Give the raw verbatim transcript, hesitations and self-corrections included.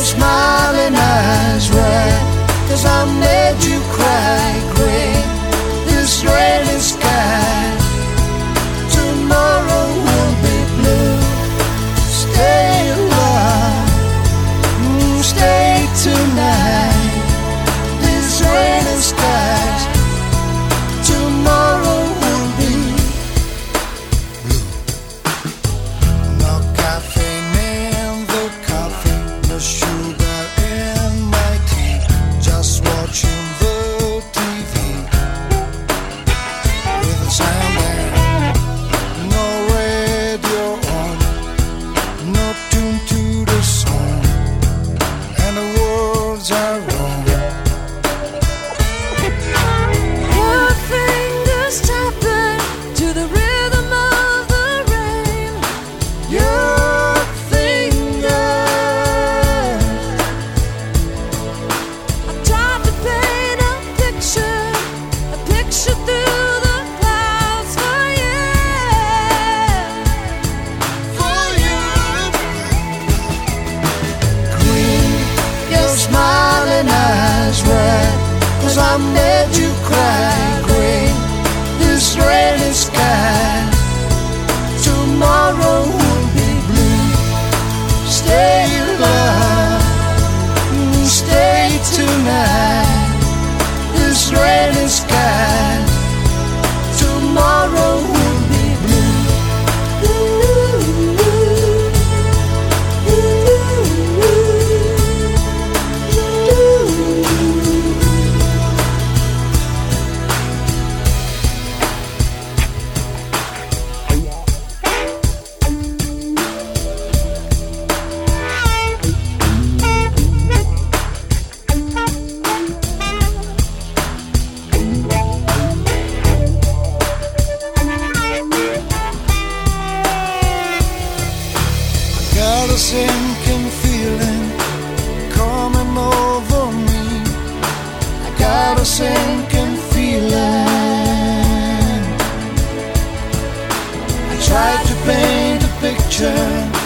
smiling eyes red, 'cause I made you cry gray. This rainy sky, tomorrow will be blue. Stay alive, mm, stay tonight. These rainy skies, tomorrow will be blue. No caffeine in the coffee, no sugar in my tea, just watching the T V with the sound and no radio on, no tune to the song, and the words are wrong. Your fingers tapping to the rhythm of the rain. Your fingers, I tried to paint a picture, a picture through the clouds for you. for you. Green, your smiling eyes red, 'cause I made you cry gray. This rainy sky, tomorrow will be blue. Stay alive, mm, stay tonight. This rainy sky, tomorrow will be blue. Got a sinking feeling coming over me. I got a sinking feeling. I tried to paint a picture